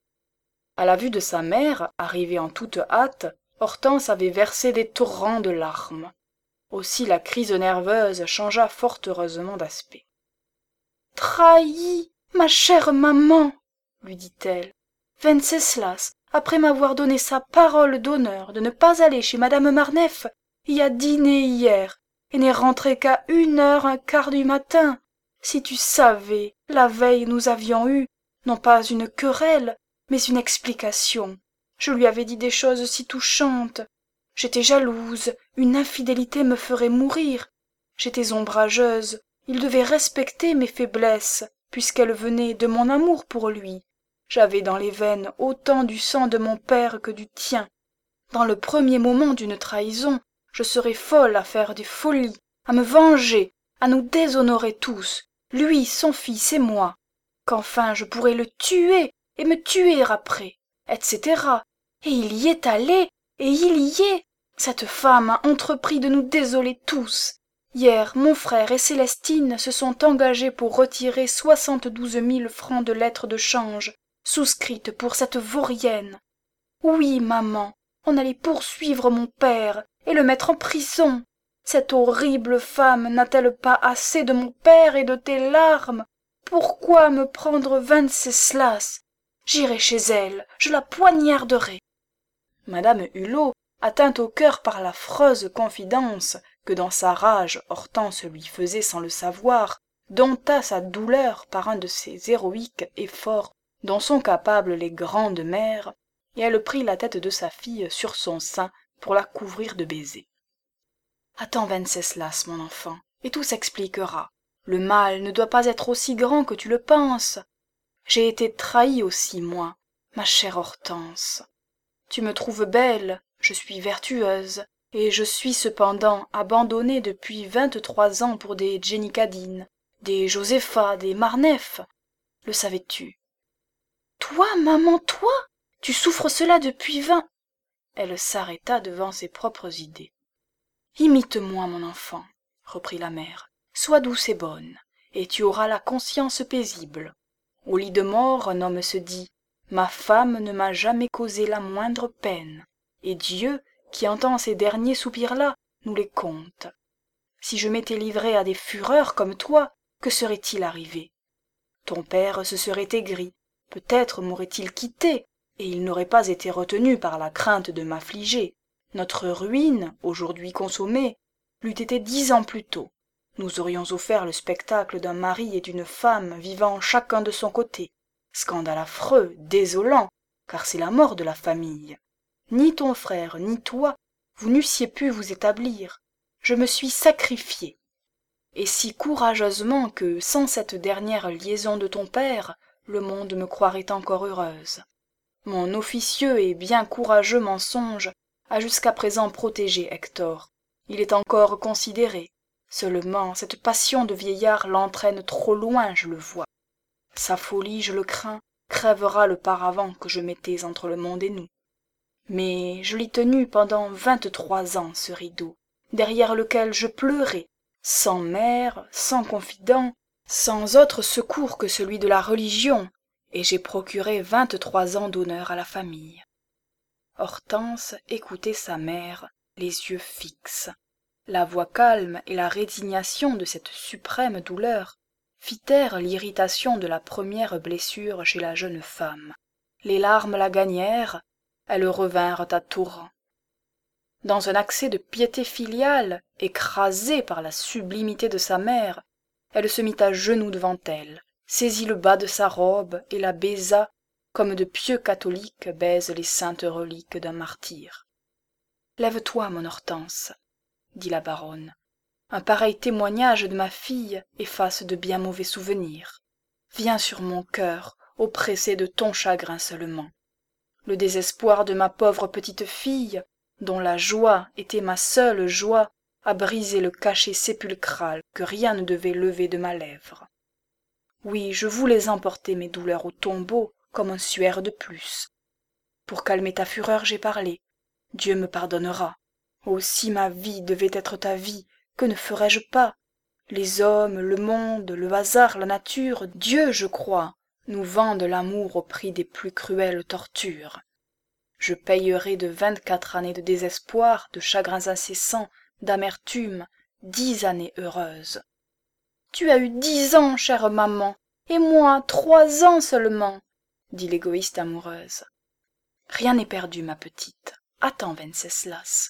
À la vue de sa mère, arrivée en toute hâte, Hortense avait versé des torrents de larmes. Aussi la crise nerveuse changea fort heureusement d'aspect. « Trahie, ma chère maman, lui dit-elle. Wenceslas, après m'avoir donné sa parole d'honneur de ne pas aller chez madame Marneffe, y a dîné hier, et n'est rentré qu'à une heure un quart du matin. Si tu savais, la veille nous avions eu, non pas une querelle, mais une explication. Je lui avais dit des choses si touchantes. J'étais jalouse, une infidélité me ferait mourir. J'étais ombrageuse, il devait respecter mes faiblesses, puisqu'elles venaient de mon amour pour lui. J'avais dans les veines autant du sang de mon père que du tien. Dans le premier moment d'une trahison, je serais folle à faire des folies, à me venger, à nous déshonorer tous, lui, son fils et moi, qu'enfin je pourrais le tuer et me tuer après, et cetera. Et il y est allé, et il y est. Cette femme a entrepris de nous désoler tous. Hier, mon frère et Célestine se sont engagés pour retirer soixante-douze mille francs de lettres de change, souscrites pour cette vaurienne. Oui, maman, on allait poursuivre mon père et le mettre en prison. Cette horrible femme n'a-t-elle pas assez de mon père et de tes larmes? Pourquoi me prendre Wenceslas? J'irai chez elle, je la poignarderai. Madame Hulot, atteinte au cœur par l'affreuse confidence que dans sa rage Hortense lui faisait sans le savoir, dompta sa douleur par un de ces héroïques efforts dont sont capables les grandes mères, et elle prit la tête de sa fille sur son sein pour la couvrir de baisers. « Attends, Wenceslas, mon enfant, et tout s'expliquera. Le mal ne doit pas être aussi grand que tu le penses. J'ai été trahie aussi, moi, ma chère Hortense. Tu me trouves belle, je suis vertueuse, et je suis cependant abandonnée depuis vingt-trois ans pour des Jenny Cadine, des Josépha, des Marneffe. Le savais-tu? Toi, maman, toi? Tu souffres cela depuis vingt... Elle s'arrêta devant ses propres idées. Imite-moi, mon enfant, reprit la mère. Sois douce et bonne, et tu auras la conscience paisible. Au lit de mort, un homme se dit: ma femme ne m'a jamais causé la moindre peine, et Dieu, qui entend ces derniers soupirs-là, nous les compte. Si je m'étais livrée à des fureurs comme toi, que serait-il arrivé? Ton père se serait aigri, peut-être m'aurait-il quitté, et il n'aurait pas été retenu par la crainte de m'affliger. Notre ruine, aujourd'hui consommée, l'eût été dix ans plus tôt. Nous aurions offert le spectacle d'un mari et d'une femme vivant chacun de son côté. Scandale affreux, désolant, car c'est la mort de la famille. Ni ton frère, ni toi, vous n'eussiez pu vous établir. Je me suis sacrifiée. Et si courageusement que, sans cette dernière liaison de ton père, le monde me croirait encore heureuse. Mon officieux et bien courageux mensonge a jusqu'à présent protégé Hector. Il est encore considéré. Seulement, cette passion de vieillard l'entraîne trop loin, je le vois. Sa folie, je le crains, crèvera le paravent que je mettais entre le monde et nous. Mais je l'ai tenu pendant vingt-trois ans, ce rideau, derrière lequel je pleurais, sans mère, sans confident, sans autre secours que celui de la religion, et j'ai procuré vingt-trois ans d'honneur à la famille. Hortense écoutait sa mère, les yeux fixes. La voix calme et la résignation de cette suprême douleur fitèrent l'irritation de la première blessure chez la jeune femme. Les larmes la gagnèrent, elles revinrent à torrent. Dans un accès de piété filiale, écrasée par la sublimité de sa mère, elle se mit à genoux devant elle, saisit le bas de sa robe et la baisa comme de pieux catholiques baisent les saintes reliques d'un martyr. « Lève-toi, mon Hortense, » dit la baronne. « Un pareil témoignage de ma fille efface de bien mauvais souvenirs. Viens sur mon cœur, oppressé de ton chagrin seulement. Le désespoir de ma pauvre petite fille, dont la joie était ma seule joie, a brisé le cachet sépulcral que rien ne devait lever de ma lèvre. Oui, je voulais emporter mes douleurs au tombeau comme un suaire de plus. Pour calmer ta fureur, j'ai parlé. Dieu me pardonnera. Oh, si ma vie devait être ta vie, que ne ferais-je pas? Les hommes, le monde, le hasard, la nature, Dieu, je crois, nous vendent l'amour au prix des plus cruelles tortures. Je payerai de vingt-quatre années de désespoir, de chagrins incessants, d'amertume, dix années heureuses. Tu as eu dix ans, chère maman, et moi trois ans seulement, dit l'égoïste amoureuse. Rien n'est perdu, ma petite. Attends, Venceslas.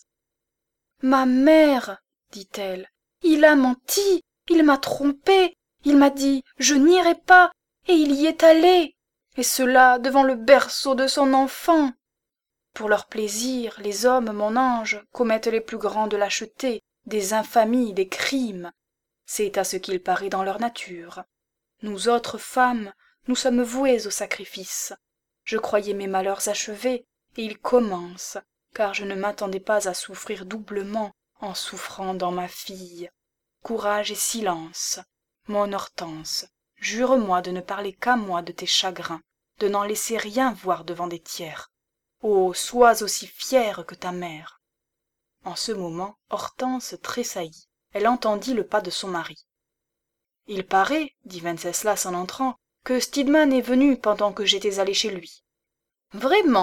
Ma mère, dit-elle, il a menti, il m'a trompée, il m'a dit je n'irai pas, et il y est allé, et cela devant le berceau de son enfant. Pour leur plaisir, les hommes, mon ange, commettent les plus grandes lâchetés, des infamies, des crimes. C'est à ce qu'il paraît dans leur nature. Nous autres femmes, nous sommes vouées au sacrifice. Je croyais mes malheurs achevés, et ils commencent, car je ne m'attendais pas à souffrir doublement en souffrant dans ma fille. Courage et silence. Mon Hortense, jure-moi de ne parler qu'à moi de tes chagrins, de n'en laisser rien voir devant des tiers. Oh, sois aussi fière que ta mère. En ce moment, Hortense tressaillit. Elle entendit le pas de son mari. « Il paraît, dit Venceslas en entrant, que Stidmann est venu pendant que j'étais allé chez lui. »« Vraiment »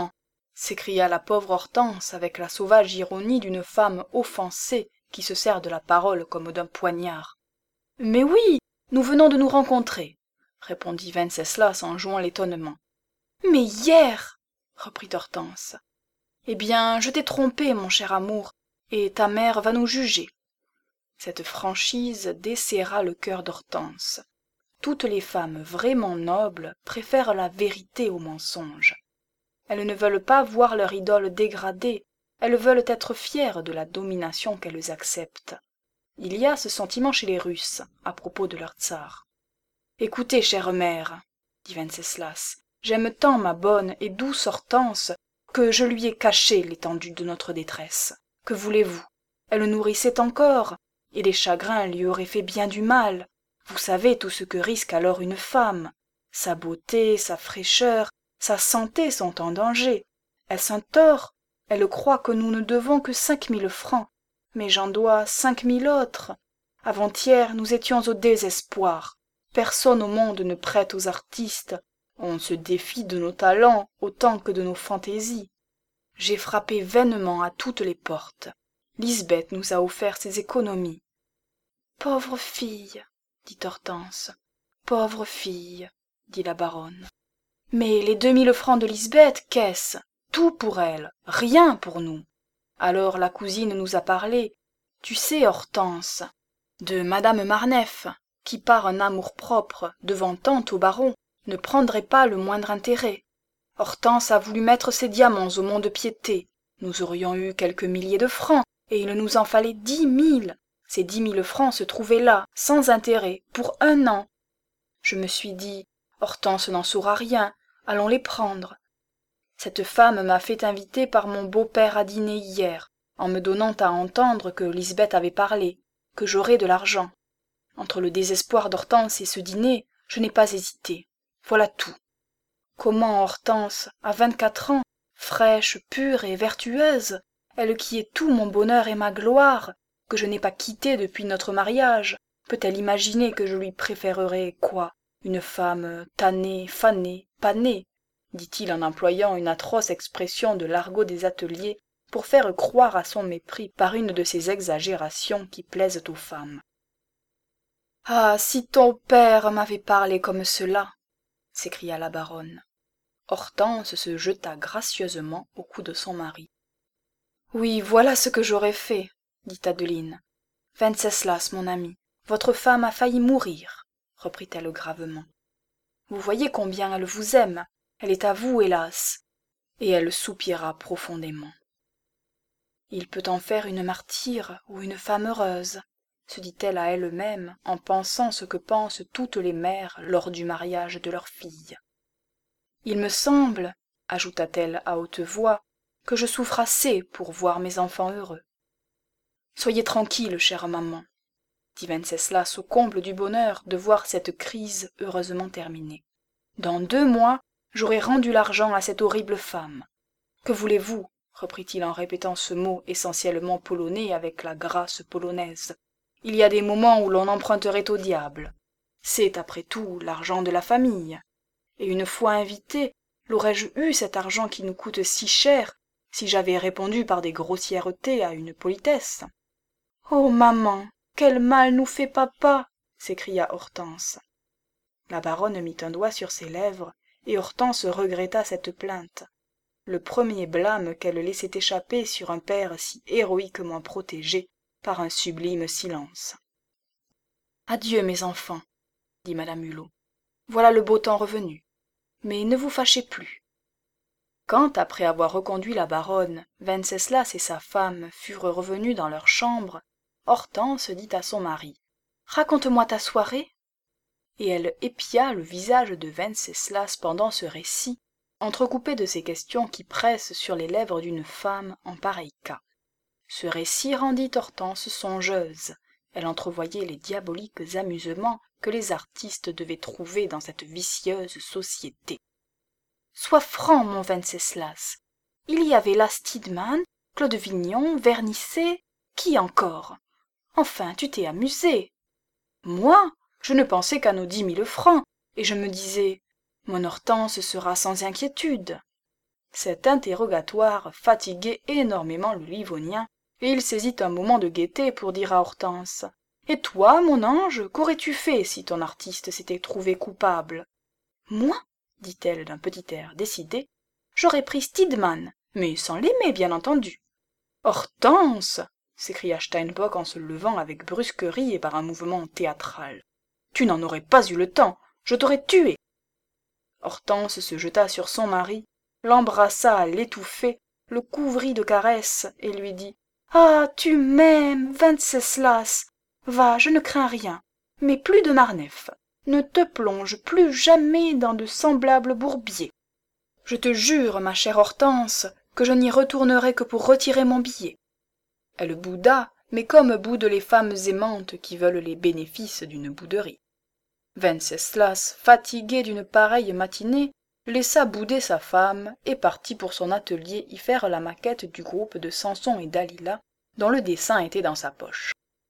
s'écria la pauvre Hortense avec la sauvage ironie d'une femme offensée qui se sert de la parole comme d'un poignard. « Mais oui, nous venons de nous rencontrer, » répondit Venceslas en jouant l'étonnement. « Mais hier » reprit Hortense. « Eh bien, je t'ai trompé, mon cher amour, et ta mère va nous juger. » Cette franchise desserra le cœur d'Hortense. Toutes les femmes vraiment nobles préfèrent la vérité au mensonge. Elles ne veulent pas voir leur idole dégradée, elles veulent être fières de la domination qu'elles acceptent. Il y a ce sentiment chez les Russes à propos de leur tsar. « Écoutez, chère mère, dit Venceslas, j'aime tant ma bonne et douce Hortense que je lui ai caché l'étendue de notre détresse. Que voulez-vous? Elle nourrissait encore, et les chagrins lui auraient fait bien du mal. Vous savez tout ce que risque alors une femme. Sa beauté, sa fraîcheur, sa santé sont en danger. Est-ce un tort? Elle croit que nous ne devons que cinq mille francs, mais j'en dois cinq mille autres. Avant-hier, nous étions au désespoir. Personne au monde ne prête aux artistes. On se défie de nos talents autant que de nos fantaisies. J'ai frappé vainement à toutes les portes. Lisbeth nous a offert ses économies. « Pauvre fille, dit Hortense. « Pauvre fille, dit la baronne. Mais les deux mille francs de Lisbeth, qu'est-ce? Tout pour elle, rien pour nous. Alors la cousine nous a parlé, tu sais, Hortense, de madame Marneffe, qui par un amour-propre devant tant au baron ne prendrait pas le moindre intérêt. Hortense a voulu mettre ses diamants au mont-de-piété. Nous aurions eu quelques milliers de francs, et il nous en fallait dix mille. Ces dix mille francs se trouvaient là, sans intérêt, pour un an. Je me suis dit, Hortense n'en saura rien, allons les prendre. Cette femme m'a fait inviter par mon beau-père à dîner hier, en me donnant à entendre que Lisbeth avait parlé, que j'aurais de l'argent. Entre le désespoir d'Hortense et ce dîner, je n'ai pas hésité. Voilà tout. Comment Hortense, à vingt-quatre ans, fraîche, pure et vertueuse, elle qui est tout mon bonheur et ma gloire, que je n'ai pas quittée depuis notre mariage, peut-elle imaginer que je lui préférerais quoi? Une femme tannée, fanée, panée, dit-il en employant une atroce expression de l'argot des ateliers pour faire croire à son mépris par une de ces exagérations qui plaisent aux femmes. « Ah, si ton père m'avait parlé comme cela !» s'écria la baronne. Hortense se jeta gracieusement au cou de son mari. « Oui, voilà ce que j'aurais fait, » dit Adeline. « Venceslas, mon ami, votre femme a failli mourir, reprit-elle gravement. Vous voyez combien elle vous aime, elle est à vous, hélas. Et elle soupira profondément. Il peut en faire une martyre ou une femme heureuse, se dit-elle à elle-même en pensant ce que pensent toutes les mères lors du mariage de leur fille. Il me semble, ajouta-t-elle à haute voix, que je souffre assez pour voir mes enfants heureux. Soyez tranquille, chère maman, dit Venceslas au comble du bonheur de voir cette crise heureusement terminée. Dans deux mois, j'aurai rendu l'argent à cette horrible femme. Que voulez-vous, reprit-il en répétant ce mot essentiellement polonais avec la grâce polonaise. Il y a des moments où l'on emprunterait au diable. C'est, après tout, l'argent de la famille. Et une fois invité, l'aurais-je eu cet argent qui nous coûte si cher si j'avais répondu par des grossièretés à une politesse? Oh, maman, quel mal nous fait papa! S'écria Hortense. La baronne mit un doigt sur ses lèvres, et Hortense regretta cette plainte. Le premier blâme qu'elle laissait échapper sur un père si héroïquement protégé par un sublime silence. « Adieu, mes enfants, » dit madame Hulot. « Voilà le beau temps revenu. Mais ne vous fâchez plus. » Quand, après avoir reconduit la baronne, Venceslas et sa femme furent revenus dans leur chambre, Hortense dit à son mari « Raconte-moi ta soirée. » Et elle épia le visage de Venceslas pendant ce récit, entrecoupé de ces questions qui pressent sur les lèvres d'une femme en pareil cas. Ce récit rendit Hortense songeuse. Elle entrevoyait les diaboliques amusements que les artistes devaient trouver dans cette vicieuse société. « Sois franc, mon Venceslas. Il y avait là Stidmann, Claude Vignon, Vernisset, qui encore? Enfin, tu t'es amusé. Moi, je ne pensais qu'à nos dix mille francs, et je me disais, mon Hortense sera sans inquiétude. » Cet interrogatoire fatiguait énormément le Livonien, et il saisit un moment de gaieté pour dire à Hortense « Et toi, mon ange, qu'aurais-tu fait si ton artiste s'était trouvé coupable ?»« Moi, dit-elle d'un petit air décidé, j'aurais pris Stidmann, mais sans l'aimer, bien entendu. »« Hortense !» s'écria Steinbock en se levant avec brusquerie et par un mouvement théâtral. « Tu n'en aurais pas eu le temps, je t'aurais tué !» Hortense se jeta sur son mari, l'embrassa à l'étouffer, le couvrit de caresses et lui dit « Ah, tu m'aimes, Venceslas. Va, je ne crains rien, mais plus de Marneffe. Ne te plonge plus jamais dans de semblables bourbiers. Je te jure, ma chère Hortense, que je n'y retournerai que pour retirer mon billet. » Elle bouda, mais comme boudent les femmes aimantes qui veulent les bénéfices d'une bouderie. Venceslas, fatigué d'une pareille matinée, laissa bouder sa femme et partit pour son atelier y faire la maquette du groupe de Samson et Dalila, dont le dessin était dans sa poche.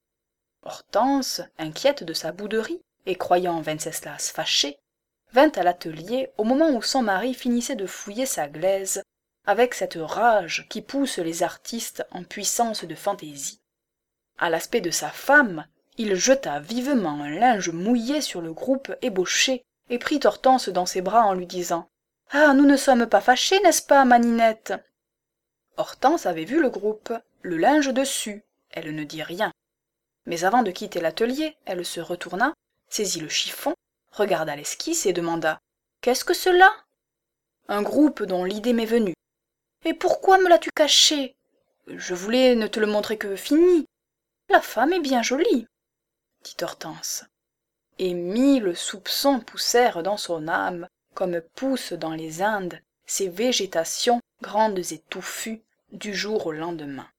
Hortense, inquiète de sa bouderie et croyant Venceslas fâché, vint à l'atelier au moment où son mari finissait de fouiller sa glaise avec cette rage qui pousse les artistes en puissance de fantaisie. À l'aspect de sa femme, il jeta vivement un linge mouillé sur le groupe ébauché et prit Hortense dans ses bras en lui disant « Ah, nous ne sommes pas fâchés, n'est-ce pas, ma Ninette ?» Hortense avait vu le groupe, le linge dessus, elle ne dit rien. Mais avant de quitter l'atelier, elle se retourna, saisit le chiffon, regarda l'esquisse et demanda « Qu'est-ce que cela ?»« Un groupe dont l'idée m'est venue. »« Et pourquoi me l'as-tu caché ?»« Je voulais ne te le montrer que fini. La femme est bien jolie, » dit Hortense. Et mille soupçons poussèrent dans son âme, comme poussent dans les Indes ces végétations grandes et touffues du jour au lendemain.